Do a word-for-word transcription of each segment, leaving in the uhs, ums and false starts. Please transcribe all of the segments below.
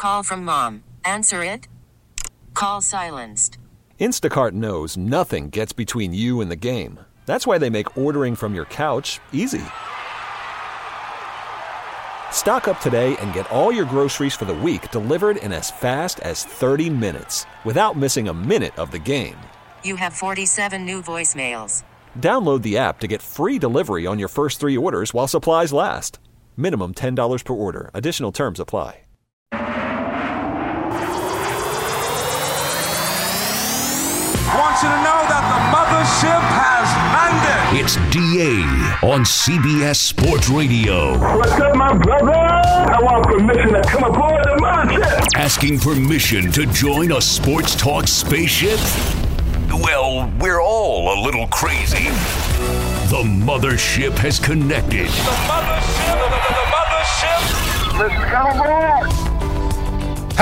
call from mom. Answer it. Call silenced. Instacart knows nothing gets between you and the game. That's why they make ordering from your couch easy. Stock up today and get all your groceries for the week delivered in as fast as thirty minutes without missing a minute of the game. You have forty-seven new voicemails. Download the app to get free delivery on your first three orders while supplies last. Minimum ten dollars per order. Additional terms apply. Want you to know that the mothership has landed. It's D A on C B S Sports Radio. What's up, my brother? I want permission to come aboard the mothership. Asking permission to join a sports talk spaceship? Well, we're all a little crazy. The mothership has connected. The mothership, the, the, the mothership. Let's come aboard.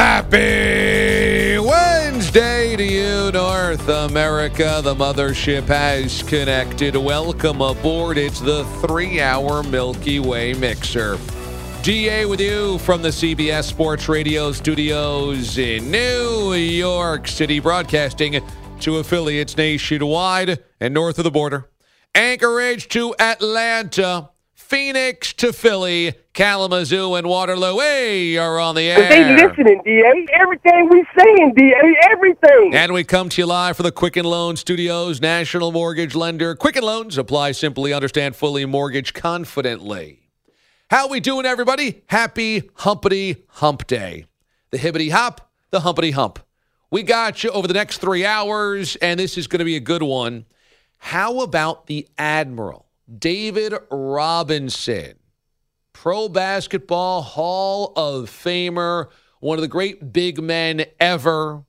Happy Wednesday to you, North America. The mothership has connected. Welcome aboard. It's the three-hour Milky Way mixer. D A with you from the C B S Sports Radio studios in New York City, broadcasting to affiliates nationwide and north of the border. Anchorage to Atlanta, Phoenix to Philly, Kalamazoo and Waterloo. Hey, are on the air. They listening, D A. Everything we saying, D A. Everything. And we come to you live for the Quicken Loans Studios, national mortgage lender. Quicken Loans, apply simply, understand fully, mortgage confidently. How we doing, everybody? Happy Humpity Hump Day. The hibbity hop, the humpity hump. We got you over the next three hours, and this is going to be a good one. How about the Admiral, David Robinson, Pro Basketball Hall of Famer, one of the great big men ever,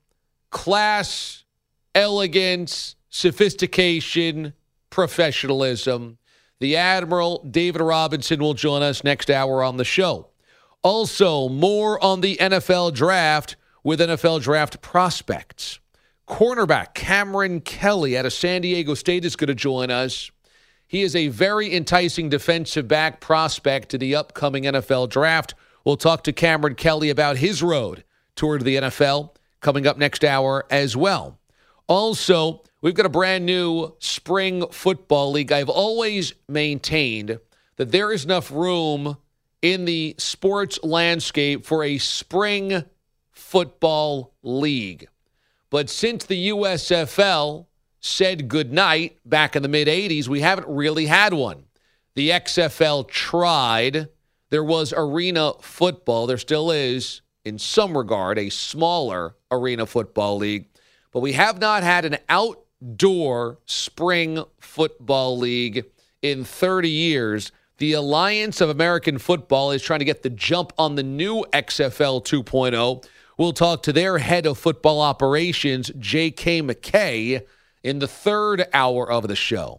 class, elegance, sophistication, professionalism. The Admiral, David Robinson, will join us next hour on the show. Also, more on the N F L draft with N F L draft prospects. Cornerback Cameron Kelly out of San Diego State is going to join us. He is a very enticing defensive back prospect to the upcoming N F L draft. We'll talk to Cameron Kelly about his road toward the N F L coming up next hour as well. Also, we've got a brand new spring football league. I've always maintained that there is enough room in the sports landscape for a spring football league. But since the U S F L said goodnight back in the mid-eighties, we haven't really had one. The X F L tried. There was arena football. There still is, in some regard, a smaller arena football league. But we have not had an outdoor spring football league in thirty years. The Alliance of American Football is trying to get the jump on the new X F L two point oh. We'll talk to their head of football operations, J K McKay, in the third hour of the show.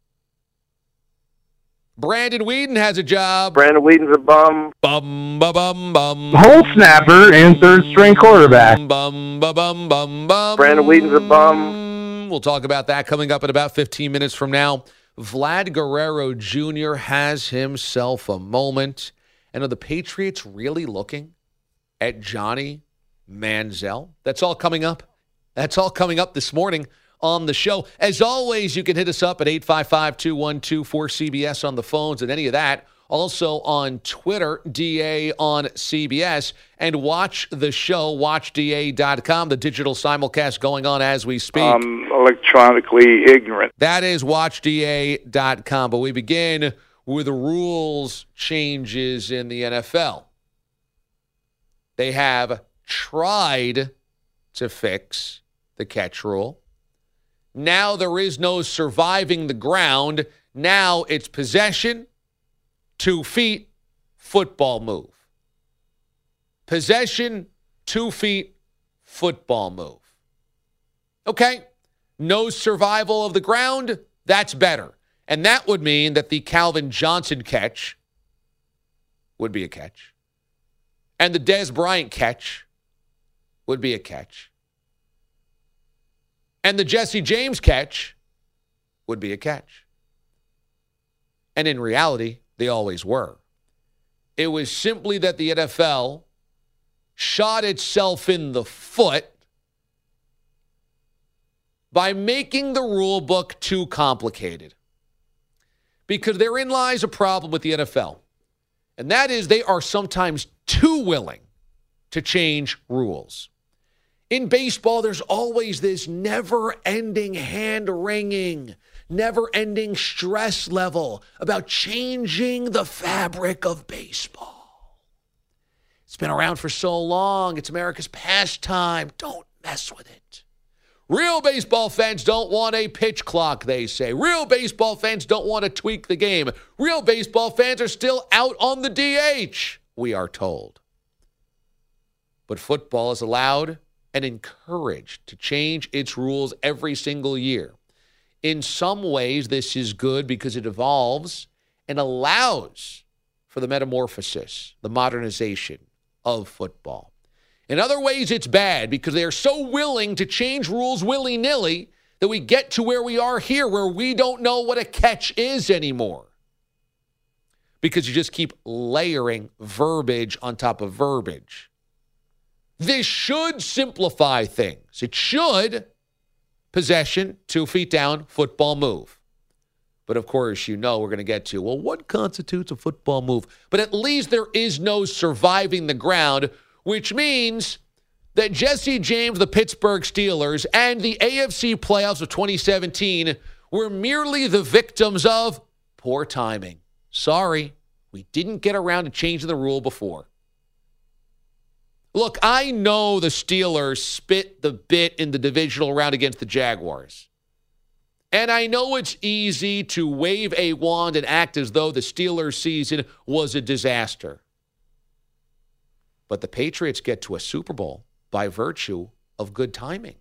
Brandon Weeden has a job. Brandon Weeden's a bum. Bum, ba, bum, bum. Hole snapper and third-string quarterback. Bum, ba, bum, bum, bum. Brandon Weeden's a bum. We'll talk about that coming up in about fifteen minutes from now. Vlad Guerrero Junior has himself a moment. And are the Patriots really looking at Johnny Manziel? That's all coming up. That's all coming up this morning on the show. As always, you can hit us up at eight five five, two one two, four C B S on the phones and any of that. Also on Twitter, D A on C B S. And watch the show, watch D A dot com, the digital simulcast going on as we speak. I'm electronically ignorant. That is watch D A dot com. But we begin with the rules changes in the N F L. They have tried to fix the catch rule. Now there is no surviving the ground. Now it's possession, two feet, football move. Possession, two feet, football move. Okay, no survival of the ground, that's better. And that would mean that the Calvin Johnson catch would be a catch. And the Dez Bryant catch would be a catch. And the Jesse James catch would be a catch. And in reality, they always were. It was simply that the N F L shot itself in the foot by making the rule book too complicated. Because therein lies a problem with the N F L. And that is they are sometimes too willing to change rules. In baseball, there's always this never-ending hand-wringing, never-ending stress level about changing the fabric of baseball. It's been around for so long. It's America's pastime. Don't mess with it. Real baseball fans don't want a pitch clock, they say. Real baseball fans don't want to tweak the game. Real baseball fans are still out on the D H, we are told. But football is allowed and encouraged to change its rules every single year. In some ways, this is good because it evolves and allows for the metamorphosis, the modernization of football. In other ways, it's bad because they are so willing to change rules willy-nilly that we get to where we are here, where we don't know what a catch is anymore. Because you just keep layering verbiage on top of verbiage. This should simplify things. It should, possession, two feet down, football move. But of course, you know we're going to get to, well, what constitutes a football move? But at least there is no surviving the ground, which means that Jesse James, the Pittsburgh Steelers, and the A F C playoffs of twenty seventeen were merely the victims of poor timing. Sorry, we didn't get around to changing the rule before. Look, I know the Steelers spit the bit in the divisional round against the Jaguars. And I know it's easy to wave a wand and act as though the Steelers' season was a disaster. But the Patriots get to a Super Bowl by virtue of good timing.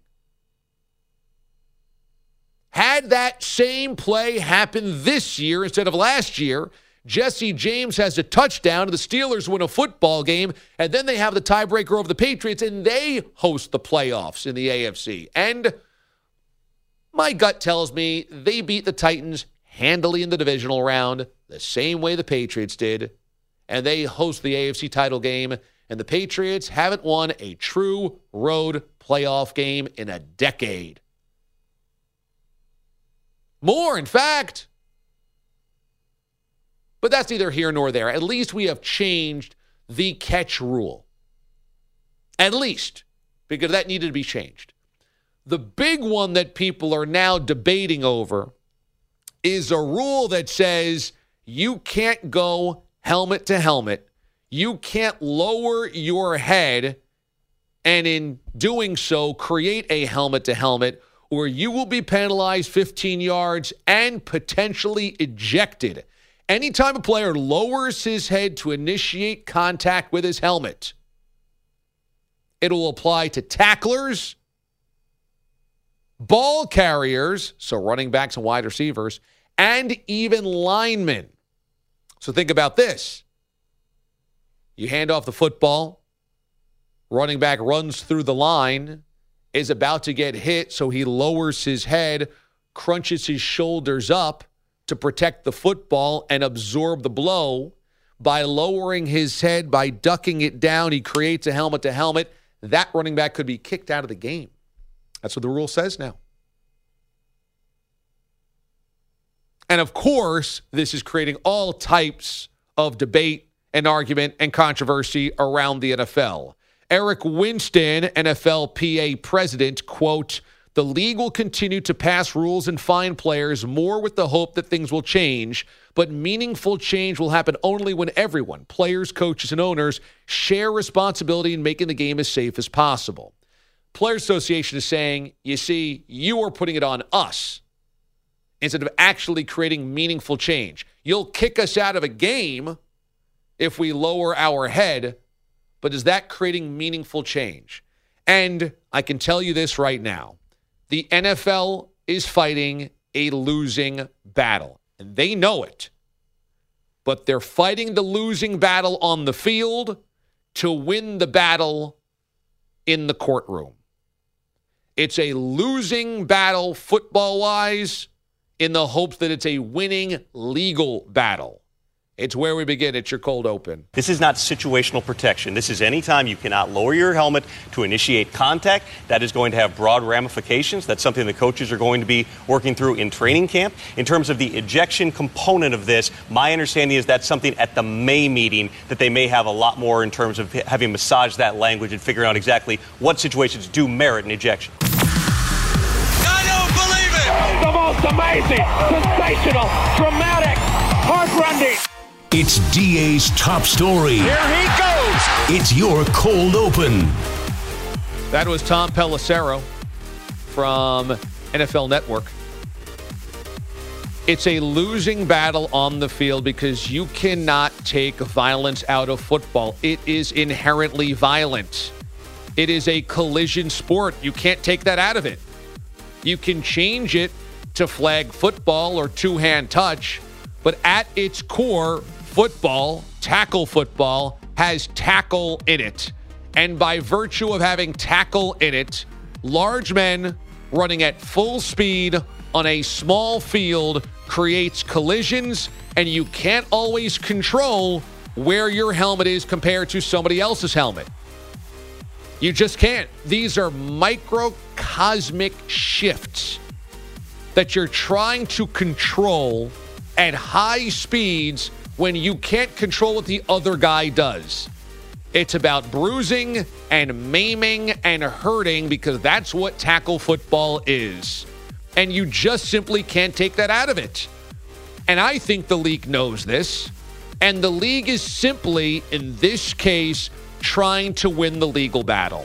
Had that same play happened this year instead of last year, Jesse James has a touchdown, and the Steelers win a football game, and then they have the tiebreaker over the Patriots, and they host the playoffs in the A F C. And my gut tells me they beat the Titans handily in the divisional round, the same way the Patriots did, and they host the A F C title game, and the Patriots haven't won a true road playoff game in a decade. More, in fact. But that's neither here nor there. At least we have changed the catch rule. At least, because that needed to be changed. The big one that people are now debating over is a rule that says you can't go helmet to helmet. You can't lower your head and in doing so create a helmet to helmet, or you will be penalized fifteen yards and potentially ejected. Anytime a player lowers his head to initiate contact with his helmet, it will apply to tacklers, ball carriers, so running backs and wide receivers, and even linemen. So think about this. You hand off the football, running back runs through the line, is about to get hit, so he lowers his head, crunches his shoulders up to protect the football and absorb the blow. By lowering his head, by ducking it down, he creates a helmet to helmet. That running back could be kicked out of the game. That's what the rule says now. And of course, this is creating all types of debate and argument and controversy around the N F L. Eric Winston, N F L P A president, quote, "The league will continue to pass rules and fine players more with the hope that things will change, but meaningful change will happen only when everyone, players, coaches, and owners, share responsibility in making the game as safe as possible." Players Association is saying, you see, you are putting it on us instead of actually creating meaningful change. You'll kick us out of a game if we lower our head, but is that creating meaningful change? And I can tell you this right now. The N F L is fighting a losing battle, and they know it. But they're fighting the losing battle on the field to win the battle in the courtroom. It's a losing battle football-wise in the hopes that it's a winning legal battle. It's where we begin. It's your cold open. This is not situational protection. This is any time you cannot lower your helmet to initiate contact. That is going to have broad ramifications. That's something the coaches are going to be working through in training camp. In terms of the ejection component of this, my understanding is that's something at the May meeting that they may have a lot more in terms of having massaged that language and figuring out exactly what situations do merit an ejection. I don't believe it! The most amazing, sensational, dramatic, heart-rending. It's D A's top story. Here he goes! It's your cold open. That was Tom Pelissero from N F L Network. It's a losing battle on the field because you cannot take violence out of football. It is inherently violent. It is a collision sport. You can't take that out of it. You can change it to flag football or two-hand touch, but at its core, football, tackle football, has tackle in it. And by virtue of having tackle in it, large men running at full speed on a small field creates collisions, and you can't always control where your helmet is compared to somebody else's helmet. You just can't. These are microcosmic shifts that you're trying to control at high speeds when you can't control what the other guy does. It's about bruising and maiming and hurting because that's what tackle football is. And you just simply can't take that out of it. And I think the league knows this. And the league is simply, in this case, trying to win the legal battle.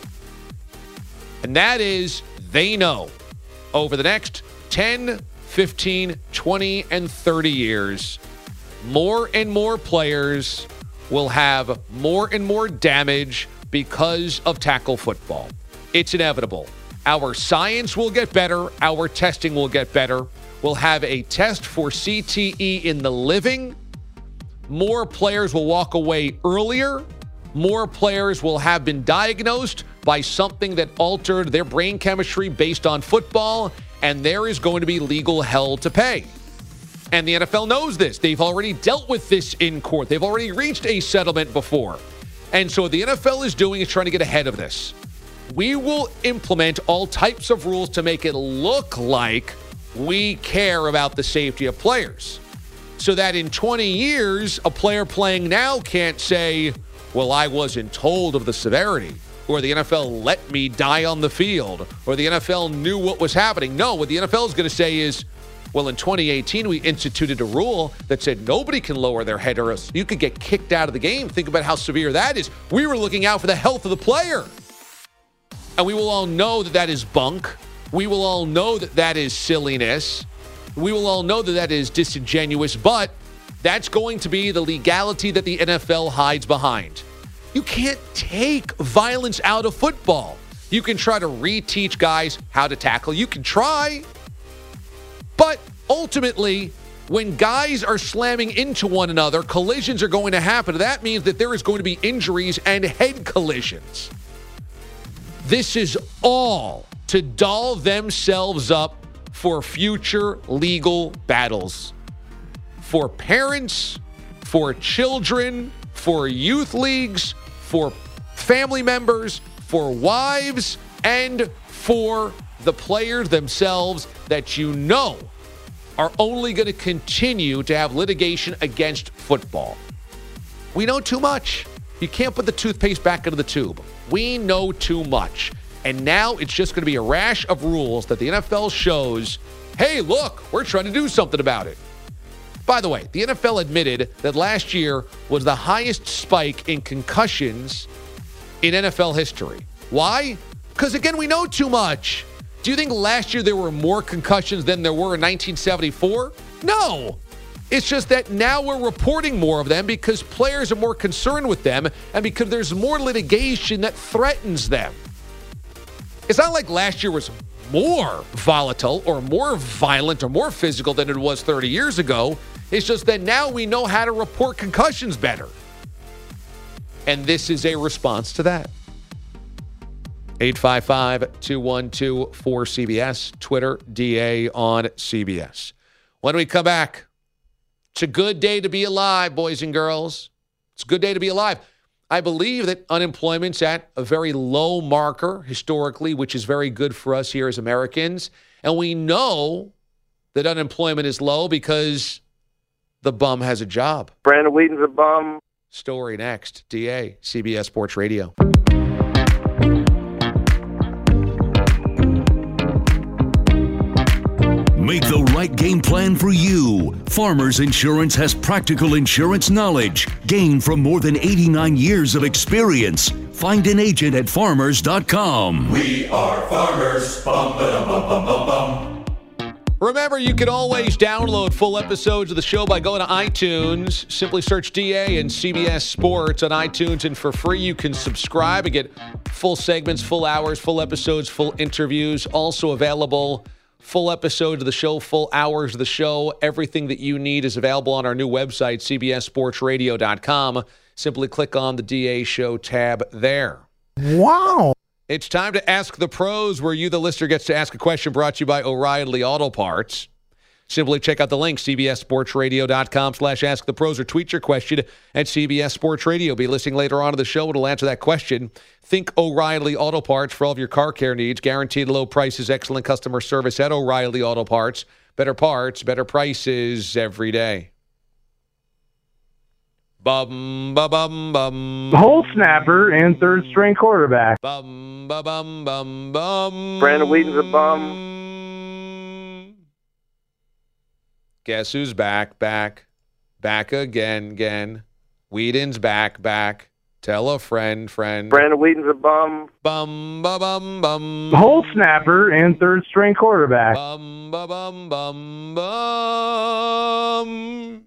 And that is, they know over the next ten, fifteen, twenty, and thirty years, more and more players will have more and more damage because of tackle football. It's inevitable. Our science will get better. Our testing will get better. We'll have a test for C T E in the living. More players will walk away earlier. More players will have been diagnosed by something that altered their brain chemistry based on football, and there is going to be legal hell to pay. And the N F L knows this. They've already dealt with this in court. They've already reached a settlement before. And so what the N F L is doing is trying to get ahead of this. We will implement all types of rules to make it look like we care about the safety of players. So that in twenty years, a player playing now can't say, well, I wasn't told of the severity, or the N F L let me die on the field, or the N F L knew what was happening. No, what the N F L is going to say is, well, in twenty eighteen, we instituted a rule that said nobody can lower their head or else you could get kicked out of the game. Think about how severe that is. We were looking out for the health of the player. And we will all know that that is bunk. We will all know that that is silliness. We will all know that that is disingenuous, but that's going to be the legality that the N F L hides behind. You can't take violence out of football. You can try to reteach guys how to tackle. You can try. But ultimately, when guys are slamming into one another, collisions are going to happen. That means that there is going to be injuries and head collisions. This is all to doll themselves up for future legal battles. For parents, for children, for youth leagues, for family members, for wives, and for the players themselves that you know are only going to continue to have litigation against football. We know too much. You can't put the toothpaste back into the tube. We know too much. And now it's just going to be a rash of rules that the N F L shows, hey, look, we're trying to do something about it. By the way, the N F L admitted that last year was the highest spike in concussions in N F L history. Why? Because, again, we know too much. Do you think last year there were more concussions than there were in nineteen seventy-four? No. It's just that now we're reporting more of them because players are more concerned with them and because there's more litigation that threatens them. It's not like last year was more volatile or more violent or more physical than it was thirty years ago. It's just that now we know how to report concussions better. And this is a response to that. eight five five, two one two, four C B S, Twitter, D A on C B S. When we come back, It's a good day to be alive, boys and girls. It's a good day to be alive. I believe that unemployment's at a very low marker historically, which is very good for us here as Americans. And we know that unemployment is low because the bum has a job. Brandon Whedon's a bum. Story next. D A, C B S Sports Radio. Make the right game plan for you. Farmers Insurance has practical insurance knowledge gained from more than eighty-nine years of experience. Find an agent at farmers dot com. We are farmers. Bum, ba-dum, bum, bum, bum, bum. Remember, you can always download full episodes of the show by going to iTunes. Simply search D A and C B S Sports on iTunes, and for free you can subscribe and get full segments, full hours, full episodes, full interviews. Also available full episodes of the show, full hours of the show. Everything that you need is available on our new website, C B S sports radio dot com. Simply click on the D A Show tab there. Wow. It's time to Ask the Pros, where you, the listener, gets to ask a question brought to you by O'Reilly Auto Parts. Simply check out the link, C B S sports radio dot com slash ask the pros, or tweet your question at C B S Sports Radio. Be listening later on in the show. It'll answer that question. Think O'Reilly Auto Parts for all of your car care needs. Guaranteed low prices, excellent customer service at O'Reilly Auto Parts. Better parts, better prices every day. Bum, ba, bum, bum. Hole snapper and third string quarterback. Bum, ba, bum, bum, bum. Brandon Whedon's a bum. Guess who's back, back, back again, again. Whedon's back, back. Tell a friend, friend. Brandon Whedon's a bum. Bum, ba, bum, bum. Hole snapper and third string quarterback. Bum, ba, bum, bum, bum.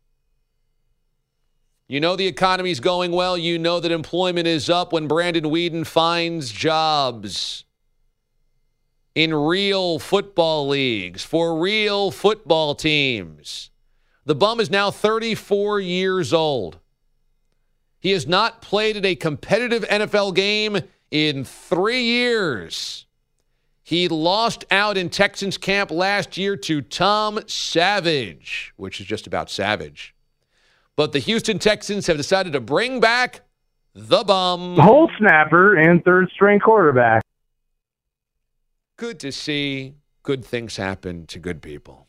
You know the economy's going well. You know that employment is up when Brandon Whedon finds jobs in real football leagues for real football teams. The bum is now thirty-four years old. He has not played in a competitive N F L game in three years. He lost out in Texans camp last year to Tom Savage, which is just about savage. But the Houston Texans have decided to bring back the bum. Hole snapper and third string quarterback. Good to see good things happen to good people.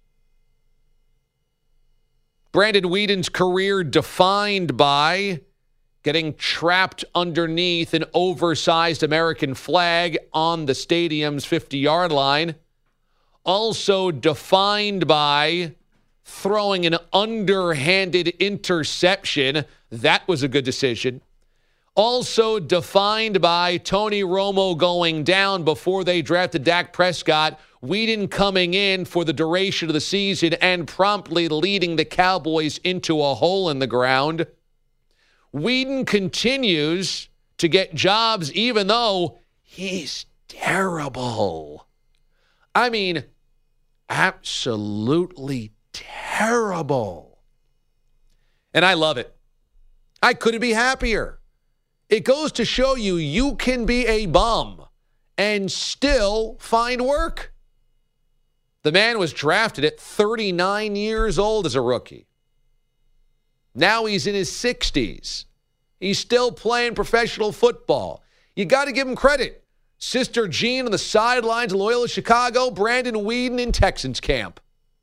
Brandon Whedon's career defined by getting trapped underneath an oversized American flag on the stadium's fifty-yard line. Also defined by throwing an underhanded interception. That was a good decision. Also defined by Tony Romo going down before they drafted Dak Prescott, Whedon coming in for the duration of the season and promptly leading the Cowboys into a hole in the ground. Whedon continues to get jobs even though he's terrible. I mean, absolutely terrible. And I love it. I couldn't be happier. It goes to show you you can be a bum and still find work. The man was drafted at thirty-nine years old as a rookie. Now he's in his sixties. He's still playing professional football. You got to give him credit. Sister Jean on the sidelines of Loyola Chicago, Brandon Whedon in Texans camp.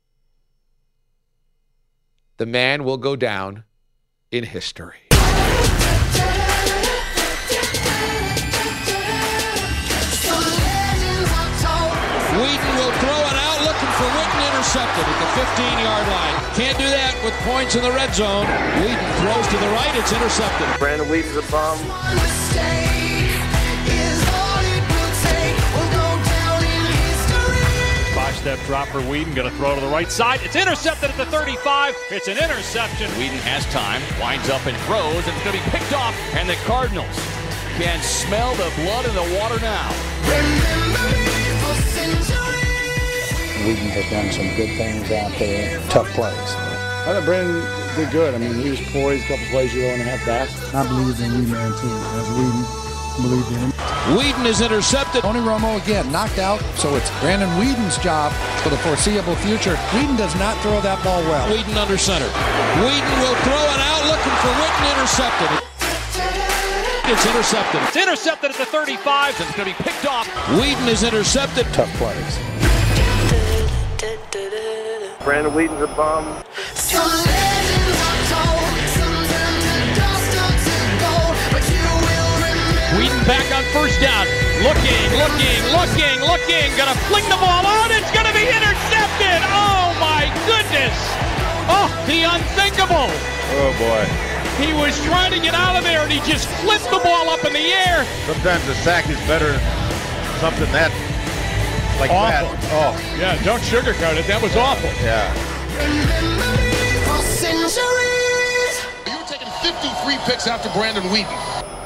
The man will go down in history. Whedon will throw it out, looking for Witten, intercepted at the fifteen-yard line. Can't do that with points in the red zone. Whedon throws to the right, it's intercepted. Brandon Whedon's a bum. Five-step drop for Whedon, going to throw to the right side. It's intercepted at the thirty-five. It's an interception. Whedon has time, winds up and throws, and it's going to be picked off. And the Cardinals can smell the blood in the water now. Whedon has done some good things out there, tough plays. I thought Brandon did good. I mean, he was poised, a couple plays you don't have back. I believe in we man too. As Whedon, believed in him. Whedon is intercepted. Tony Romo again knocked out, so it's Brandon Whedon's job for the foreseeable future. Whedon does not throw that ball well. Whedon under center. Whedon will throw it out, looking for Witten, intercepted. It's intercepted. It's intercepted at the thirty-five. It's going to be picked off. Whedon is intercepted. Tough plays. Brandon Whedon's a bum. Whedon back on first down. Looking, looking, looking, looking. Gonna fling the ball out. It's gonna be intercepted. Oh my goodness. Oh, the unthinkable. Oh boy. He was trying to get out of there and he just flipped the ball up in the air. Sometimes the sack is better than something that like awful. that. Oh. Yeah, don't sugarcoat it. That was awful. Yeah. You were taking fifty-three picks after Brandon Whedon.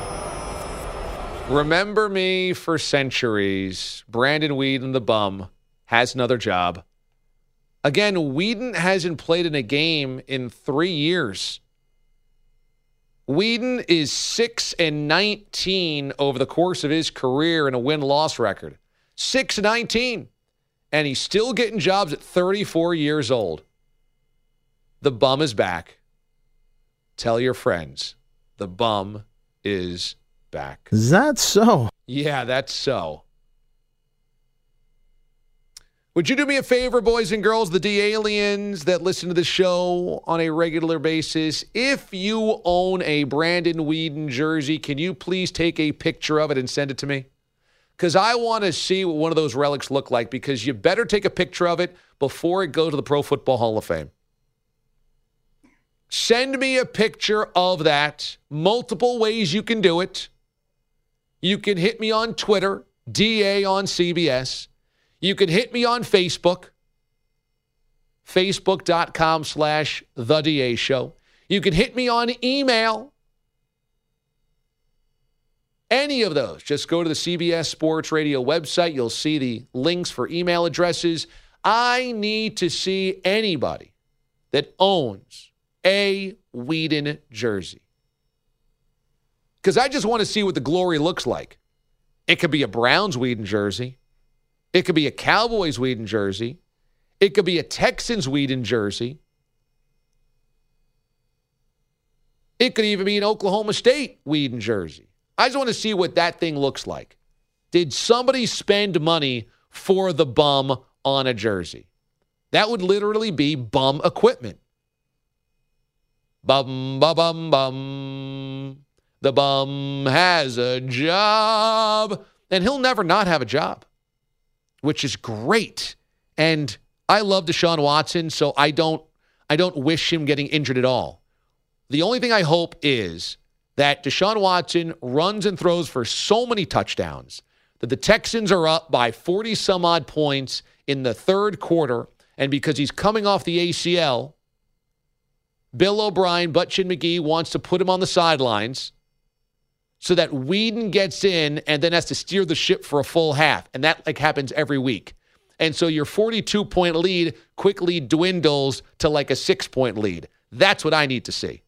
Remember me for centuries. Brandon Whedon, the bum, has another job. Again, Whedon hasn't played in a game in three years. Whedon is six and nineteen over the course of his career in a win-loss record. six and nineteen. And he's still getting jobs at thirty-four years old. The bum is back. Tell your friends. The bum is back. Is that so? Yeah, that's so. Would you do me a favor, boys and girls, the D-aliens that listen to the show on a regular basis? If you own a Brandon Whedon jersey, can you please take a picture of it and send it to me? Because I want to see what one of those relics look like, because you better take a picture of it before it goes to the Pro Football Hall of Fame. Send me a picture of that. Multiple ways you can do it. You can hit me on Twitter, D A on C B S. You can hit me on Facebook, facebook.com slash The DA Show. You can hit me on email. Any of those. Just go to the C B S Sports Radio website. You'll see the links for email addresses. I need to see anybody that owns a Whedon jersey. Because I just want to see what the glory looks like. It could be a Browns Whedon jersey. It could be a Cowboys Whedon jersey. It could be a Texans Whedon jersey. It could even be an Oklahoma State Whedon jersey. I just want to see what that thing looks like. Did somebody spend money for the bum on a jersey? That would literally be bum equipment. Bum, bum, bum, bum. The bum has a job. And he'll never not have a job, which is great. And I love Deshaun Watson, so I don't I don't wish him getting injured at all. The only thing I hope is that Deshaun Watson runs and throws for so many touchdowns that the Texans are up by forty some odd points in the third quarter, and because he's coming off the A C L, Bill O'Brien, Butchin McGee wants to put him on the sidelines so that Whedon gets in and then has to steer the ship for a full half. And that like happens every week. And so your forty-two point lead quickly dwindles to like a six-point lead. That's what I need to see.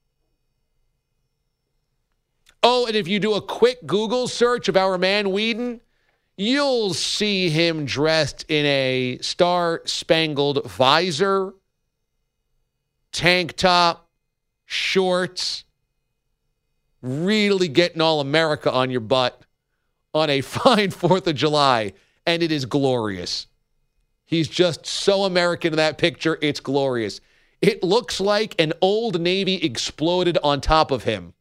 Oh, and if you do a quick Google search of our man Whedon, you'll see him dressed in a star-spangled visor, tank top, shorts, really getting all America on your butt on a fine fourth of July, and it is glorious. He's just so American in that picture, it's glorious. It looks like an Old Navy exploded on top of him.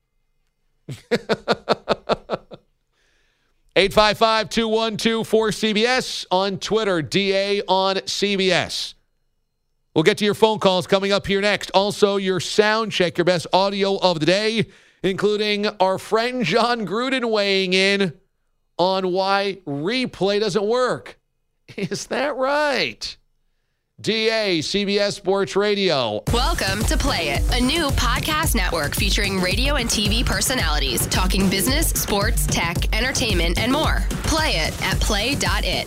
eight five five, two one two, four C B S on Twitter, D A on C B S. We'll get to your phone calls coming up here next. Also, your sound check, your best audio of the day, including our friend John Gruden weighing in on why replay doesn't work. Is that right? D A, C B S Sports Radio. Welcome to Play It, a new podcast network featuring radio and T V personalities talking business, sports, tech, entertainment, and more. Play it at play dot it.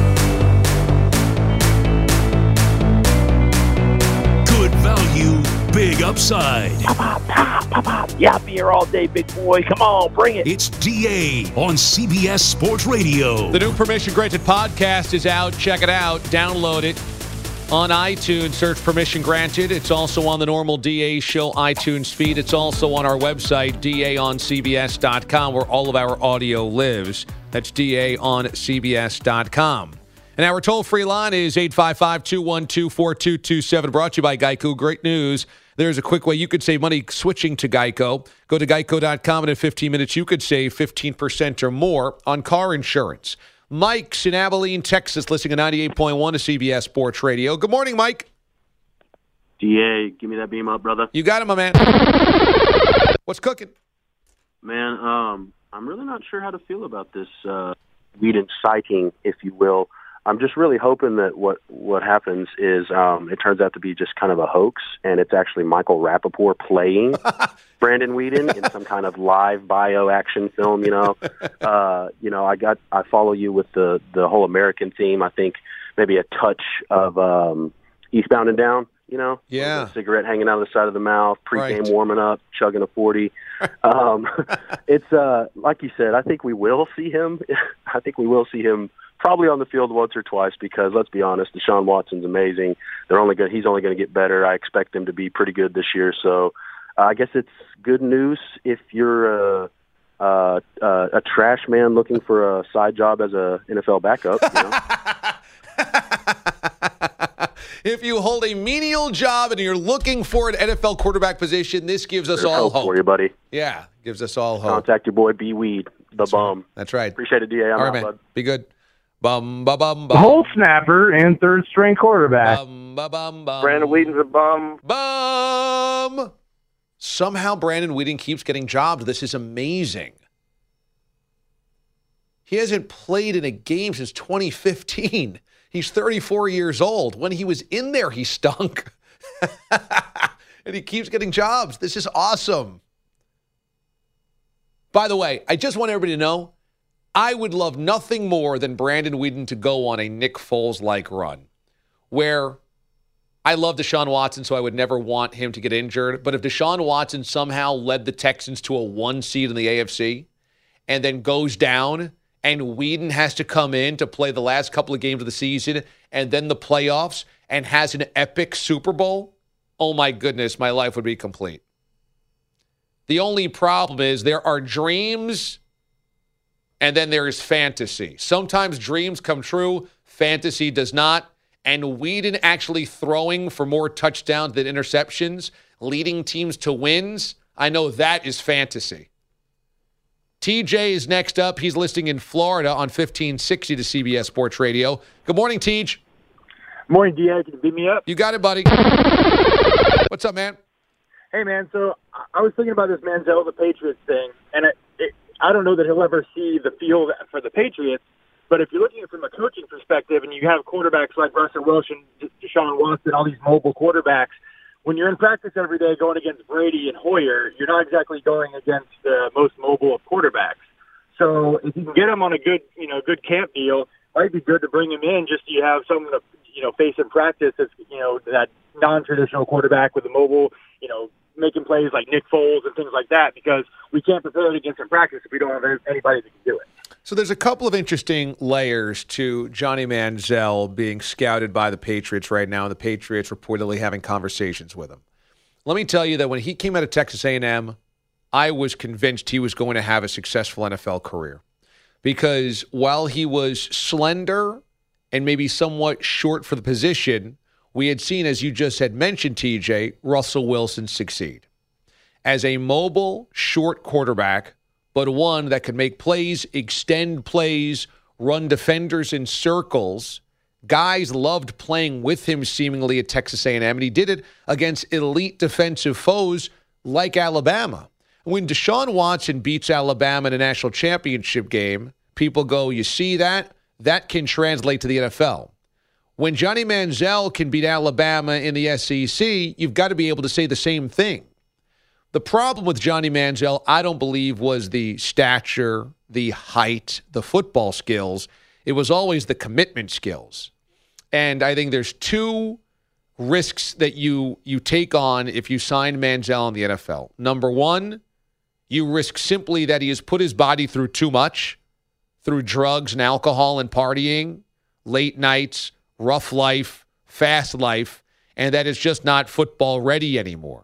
Good value, big upside. Pop, pop, pop, pop, pop. Yeah, I'll be here all day, big boy. Come on, bring it. It's D A on C B S Sports Radio. The new Permission Granted podcast is out. Check it out. Download it on iTunes. Search Permission Granted. It's also on the normal D A Show iTunes feed. It's also on our website, D A on C B S dot com, where all of our audio lives. That's D A on C B S dot com. And our toll-free line is eight five five, two one two, four two two seven, brought to you by Geico. Great news. There's a quick way you could save money switching to Geico. Go to geico dot com, and in fifteen minutes, you could save fifteen percent or more on car insurance. Mike's in Abilene, Texas, listening to ninety-eight point one to C B S Sports Radio. Good morning, Mike. D A, give me that beam up, brother. You got it, my man. What's cooking? Man, um, I'm really not sure how to feel about this uh, Whedon sighting, if you will. I'm just really hoping that what, what happens is um, it turns out to be just kind of a hoax, and it's actually Michael Rappaport playing Brandon Whedon in some kind of live bio action film. You know, uh, you know, I got I follow you with the the whole American theme. I think maybe a touch of um, Eastbound and Down. You know, yeah, a cigarette hanging out of the side of the mouth, pregame right. warming up, chugging a forty. um, it's uh, like you said. I think we will see him. I think we will see him. Probably on the field once or twice because, let's be honest, Deshaun Watson's amazing. They're only going. He's only going to get better. I expect him to be pretty good this year. So uh, I guess it's good news if you're a, a, a trash man looking for a side job as a N F L backup. You know? If you hold a menial job and you're looking for an N F L quarterback position, this gives us There's all hope, hope for you, buddy. Yeah, gives us all hope. Contact your boy B Weed, the That's bum. Right. That's right. Appreciate it, D A. I'm all right, out, man. bud. Be good. Bum, ba, bum, bum. Whole snapper and third string quarterback. Bum, ba, bum, bum. Brandon Whedon's a bum. Bum. Somehow Brandon Whedon keeps getting jobs. This is amazing. He hasn't played in a game since twenty fifteen. He's thirty-four years old. When he was in there, he stunk. And he keeps getting jobs. This is awesome. By the way, I just want everybody to know, I would love nothing more than Brandon Whedon to go on a Nick Foles-like run where I love Deshaun Watson, so I would never want him to get injured. But if Deshaun Watson somehow led the Texans to a one seed in the A F C and then goes down and Whedon has to come in to play the last couple of games of the season and then the playoffs and has an epic Super Bowl, oh my goodness, my life would be complete. The only problem is there are dreams and then there is fantasy. Sometimes dreams come true, fantasy does not. And Whedon actually throwing for more touchdowns than interceptions, leading teams to wins, I know that is fantasy. T J is next up. He's listening in Florida on fifteen sixty to C B S Sports Radio. Good morning, T J. Morning, D A. Can you beat me up? You got it, buddy. What's up, man? Hey, man. So I was thinking about this Manziel, the Patriots thing, and it, it, I don't know that he'll ever see the field for the Patriots. But if you're looking at it from a coaching perspective and you have quarterbacks like Russell Wilson, Deshaun Watson, all these mobile quarterbacks, when you're in practice every day going against Brady and Hoyer, you're not exactly going against the most mobile of quarterbacks. So if you can get him on a good, you know, good camp deal, it might be good to bring him in just so you have someone to, you know, face in practice that's, you know, that non-traditional quarterback with a mobile, you know, making plays like Nick Foles and things like that, because we can't prepare it against in practice if we don't have anybody that can do it. So there's a couple of interesting layers to Johnny Manziel being scouted by the Patriots right now, and the Patriots reportedly having conversations with him. Let me tell you that when he came out of Texas A and M, I was convinced he was going to have a successful N F L career. Because while he was slender and maybe somewhat short for the position, we had seen, as you just had mentioned, T J, Russell Wilson succeed. As a mobile, short quarterback, but one that could make plays, extend plays, run defenders in circles. Guys loved playing with him seemingly at Texas A and M, and he did it against elite defensive foes like Alabama. When Deshaun Watson beats Alabama in a national championship game, people go, you see that? That can translate to the N F L. When Johnny Manziel can beat Alabama in the S E C, you've got to be able to say the same thing. The problem with Johnny Manziel, I don't believe, was the stature, the height, the football skills. It was always the commitment skills. And I think there's two risks that you you take on if you sign Manziel in the N F L. Number one, you risk simply that he has put his body through too much, through drugs and alcohol and partying, late nights, rough life, fast life, and that it's just not football ready anymore.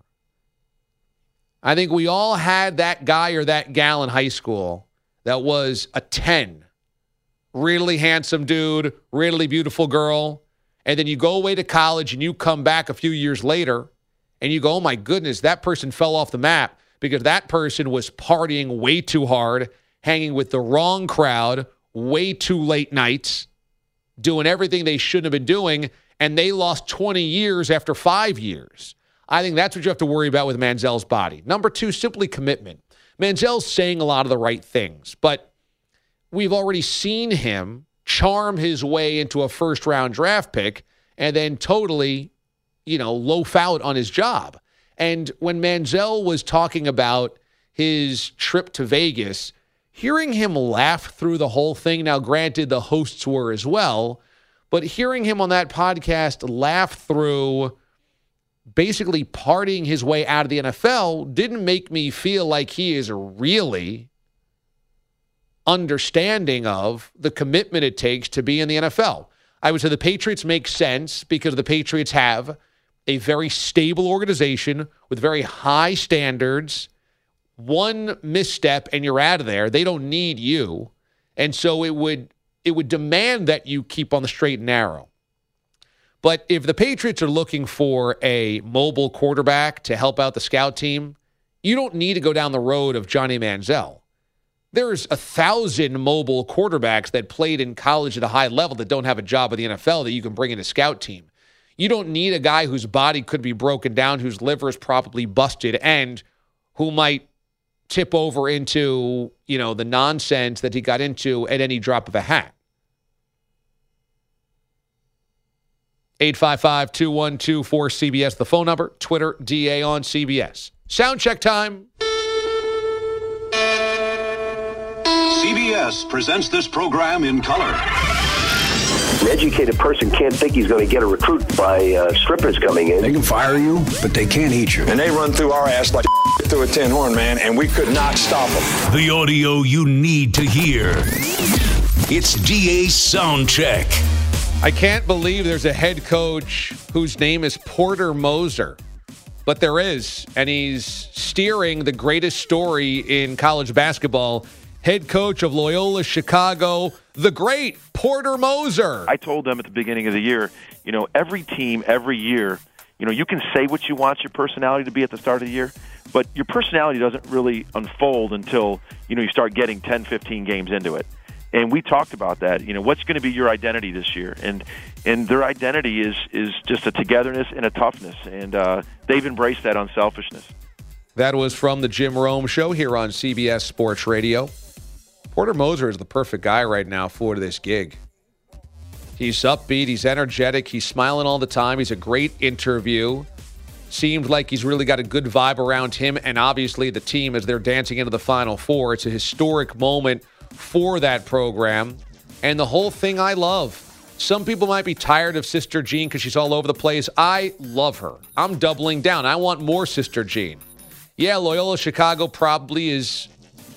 I think we all had that guy or that gal in high school that was a ten. Really handsome dude, really beautiful girl. And then you go away to college and you come back a few years later and you go, oh my goodness, that person fell off the map because that person was partying way too hard, hanging with the wrong crowd, way too late nights, doing everything they shouldn't have been doing, and they lost twenty years after five years. I think that's what you have to worry about with Manziel's body. Number two, simply commitment. Manziel's saying a lot of the right things, but we've already seen him charm his way into a first-round draft pick and then totally, you know, loaf out on his job. And when Manziel was talking about his trip to Vegas, hearing him laugh through the whole thing, now granted the hosts were as well, but hearing him on that podcast laugh through basically partying his way out of the N F L didn't make me feel like he is really understanding of the commitment it takes to be in the N F L. I would say the Patriots make sense because the Patriots have a very stable organization with very high standards. One misstep and you're out of there. They don't need you. And so it would it would demand that you keep on the straight and narrow. But if the Patriots are looking for a mobile quarterback to help out the scout team, you don't need to go down the road of Johnny Manziel. There's a thousand mobile quarterbacks that played in college at a high level that don't have a job at the N F L that you can bring in a scout team. You don't need a guy whose body could be broken down, whose liver is probably busted, and who might tip over into, you know, the nonsense that he got into at any drop of a hat. eight five five, two one two, four C B S, the phone number. Twitter, D A on C B S. Sound check time. C B S presents this program in color. An educated person can't think he's going to get a recruit by uh, strippers coming in. They can fire you, but they can't eat you. And they run through our ass like through a tin horn, man, and we could not stop them. The audio you need to hear. It's D A's Sound Check. I can't believe there's a head coach whose name is Porter Moser. But there is, and he's steering the greatest story in college basketball. Head coach of Loyola Chicago, the great Porter Moser. I told them at the beginning of the year, you know, every team, every year, you know, you can say what you want your personality to be at the start of the year, but your personality doesn't really unfold until, you know, you start getting ten, fifteen games into it. And we talked about that. You know, what's going to be your identity this year? And and their identity is is just a togetherness and a toughness, and uh, they've embraced that unselfishness. That was from the Jim Rome Show here on C B S Sports Radio. Porter Moser is the perfect guy right now for this gig. He's upbeat, he's energetic, he's smiling all the time. He's a great interview. Seemed like he's really got a good vibe around him and obviously the team as they're dancing into the Final Four. It's a historic moment for that program. And the whole thing I love. Some people might be tired of Sister Jean because she's all over the place. I love her. I'm doubling down. I want more Sister Jean. Yeah, Loyola Chicago probably is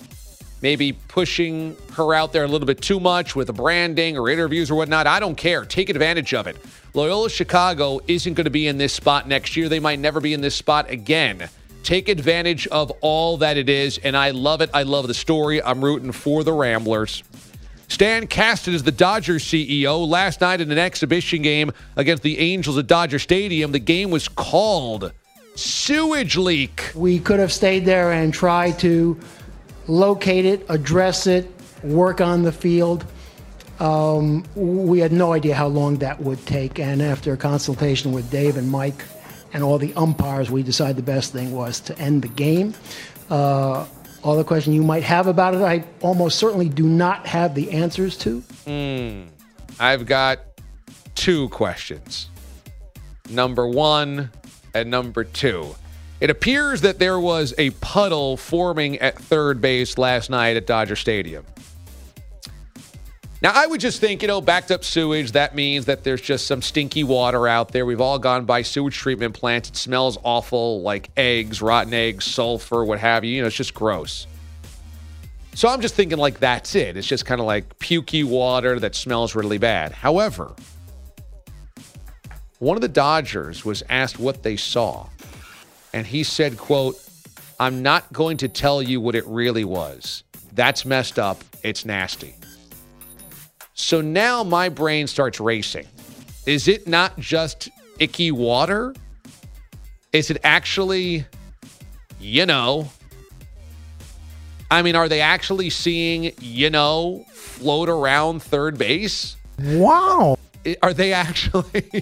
maybe pushing her out there a little bit too much with the branding or interviews or whatnot. I don't care. Take advantage of it. Loyola Chicago isn't going to be in this spot next year. They might never be in this spot again. Take advantage of all that it is, and I love it. I love the story. I'm rooting for the Ramblers. Stan Kasten is the Dodgers C E O. Last night in an exhibition game against the Angels at Dodger Stadium, the game was called sewage leak. We could have stayed there and tried to locate it, address it, work on the field. Um, we had no idea how long that would take, and after a consultation with Dave and Mike and all the umpires, we decided the best thing was to end the game. Uh, all the questions you might have about it, I almost certainly do not have the answers to. Mm, I've got two questions. Number one and number two. It appears that there was a puddle forming at third base last night at Dodger Stadium. Now, I would just think, you know, backed up sewage, that means that there's just some stinky water out there. We've all gone by sewage treatment plants. It smells awful, like eggs, rotten eggs, sulfur, what have you. You know, it's just gross. So I'm just thinking like that's it. It's just kind of like pukey water that smells really bad. However, one of the Dodgers was asked what they saw. And he said, quote, "I'm not going to tell you what it really was. That's messed up. It's nasty." So now my brain starts racing. Is it not just icky water? Is it actually, you know, I mean, are they actually seeing, you know, float around third base? Wow. Are they actually?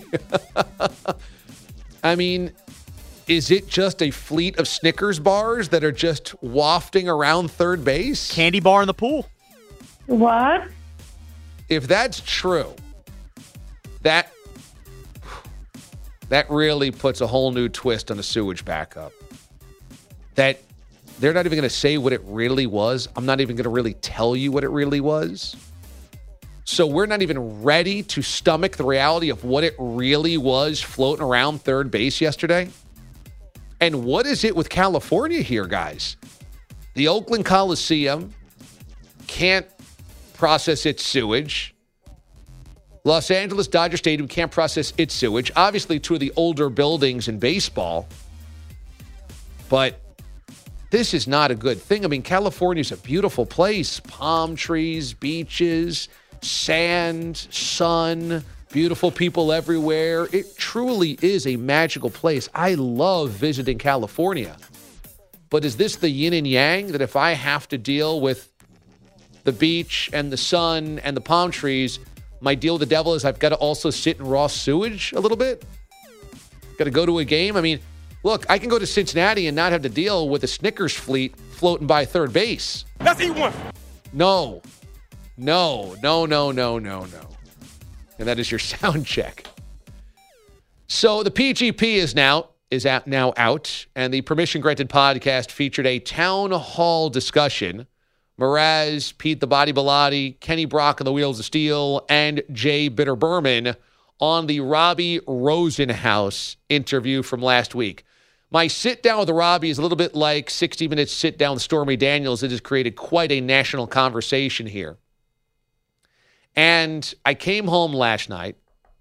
I mean, is it just a fleet of Snickers bars that are just wafting around third base? Candy bar in the pool. What? If that's true, that that really puts a whole new twist on the sewage backup. That they're not even going to say what it really was. I'm not even going to really tell you what it really was. So we're not even ready to stomach the reality of what it really was floating around third base yesterday. And what is it with California here, guys? The Oakland Coliseum can't process its sewage. Los Angeles Dodger Stadium can't process its sewage. Obviously, two of the older buildings in baseball. But this is not a good thing. I mean, California's a beautiful place. Palm trees, beaches, sand, sun, beautiful people everywhere. It truly is a magical place. I love visiting California. But is this the yin and yang that if I have to deal with the beach and the sun and the palm trees, my deal with the devil is I've got to also sit in raw sewage a little bit? Got to go to a game? I mean, look, I can go to Cincinnati and not have to deal with a Snickers fleet floating by third base. That's E one. No. No, no, no, no, no, no. And that is your sound check. So the P G P is now is out, now out, and the Permission Granted podcast featured a town hall discussion. Mraz, Pete the Body Bilotti, Kenny Brock on the Wheels of Steel, and Jay Bitter Berman on the Robbie Rosenhaus interview from last week. My sit down with Robbie is a little bit like sixty minutes sit down with Stormy Daniels. It has created quite a national conversation here. And I came home last night,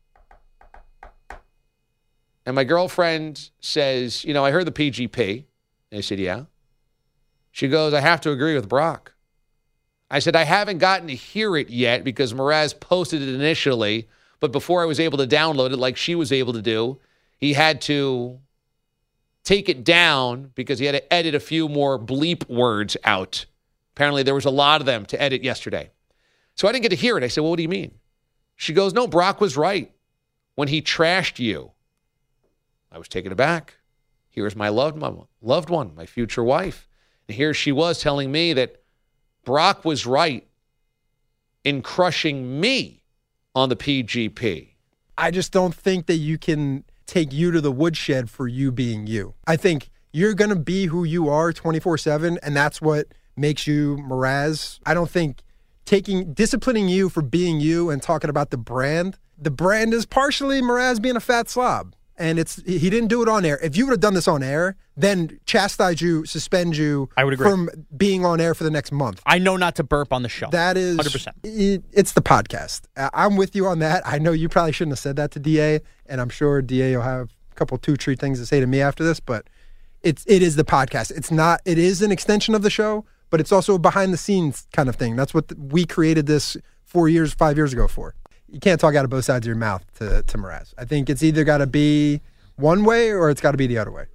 and my girlfriend says, you know, I heard the P G P. And I said, yeah. She goes, I have to agree with Brock. I said, I haven't gotten to hear it yet because Mraz posted it initially, but before I was able to download it like she was able to do, he had to take it down because he had to edit a few more bleep words out. Apparently there was a lot of them to edit yesterday. So I didn't get to hear it. I said, well, what do you mean? She goes, no, Brock was right when he trashed you. I was taken aback. Here's my loved one, loved one, my future wife. And here she was telling me that Brock was right in crushing me on the P G P. I just don't think that you can take you to the woodshed for you being you. I think you're going to be who you are twenty-four seven, and that's what makes you Mraz. I don't think taking disciplining you for being you and talking about the brand, the brand is partially Mraz being a fat slob. And it's he didn't do it on air. If you would have done this on air, then chastise you, suspend you I would agree. from being on air for the next month. I know not to burp on the show. That is, one hundred percent. It, it's the podcast. I'm with you on that. I know you probably shouldn't have said that to D A, and I'm sure D A will have a couple, two, three things to say to me after this, but it's it is the podcast. It's not. It is an extension of the show, but it's also a behind-the-scenes kind of thing. That's what the, we created this four years, five years ago for. You can't talk out of both sides of your mouth to, to Mraz. I think it's either got to be one way or it's got to be the other way.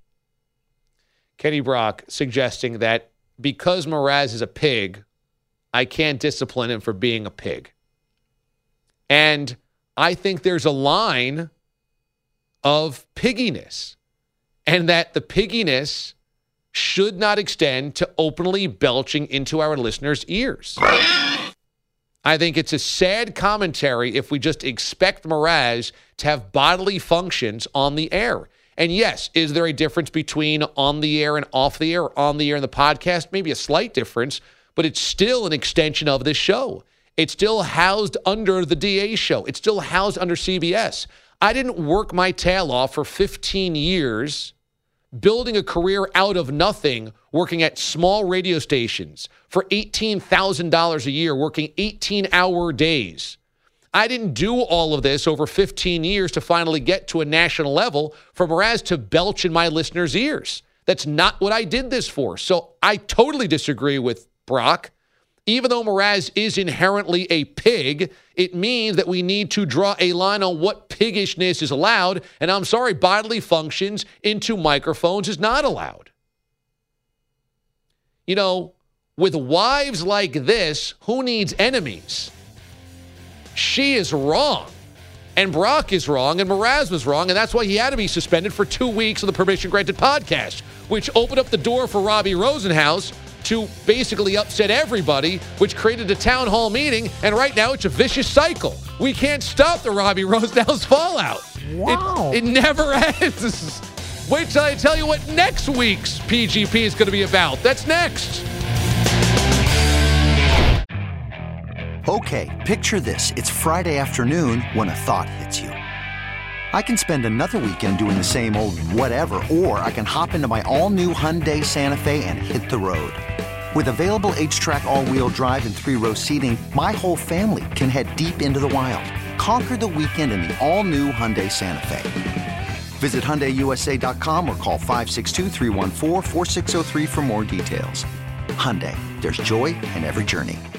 Kenny Brock suggesting that because Mraz is a pig, I can't discipline him for being a pig. And I think there's a line of pigginess, and that the pigginess should not extend to openly belching into our listeners' ears. I think it's a sad commentary if we just expect Mraz to have bodily functions on the air. And yes, is there a difference between on the air and off the air, or on the air and the podcast? Maybe a slight difference, but it's still an extension of this show. It's still housed under the D A show. It's still housed under C B S. I didn't work my tail off for fifteen years building a career out of nothing, working at small radio stations for eighteen thousand dollars a year, working eighteen-hour days. I didn't do all of this over fifteen years to finally get to a national level for Mraz to belch in my listeners' ears. That's not what I did this for. So I totally disagree with Brock. Even though Mraz is inherently a pig, it means that we need to draw a line on what piggishness is allowed. And I'm sorry, bodily functions into microphones is not allowed. You know, with wives like this, who needs enemies? She is wrong. And Brock is wrong, and Mraz was wrong, and that's why he had to be suspended for two weeks of the Permission Granted podcast, which opened up the door for Robbie Rosenhaus to basically upset everybody, which created a town hall meeting, and right now it's a vicious cycle. We can't stop the Robbie Rosenhaus fallout. Wow. It, it never ends. Wait till I tell you what next week's P G P is going to be about. That's next. Okay, picture this. It's Friday afternoon when a thought hits you. I can spend another weekend doing the same old whatever, or I can hop into my all-new Hyundai Santa Fe and hit the road. With available H-Track all-wheel drive and three-row seating, my whole family can head deep into the wild. Conquer the weekend in the all-new Hyundai Santa Fe. Visit Hyundai U S A dot com or call five six two, three one four, four six zero three for more details. Hyundai, there's joy in every journey.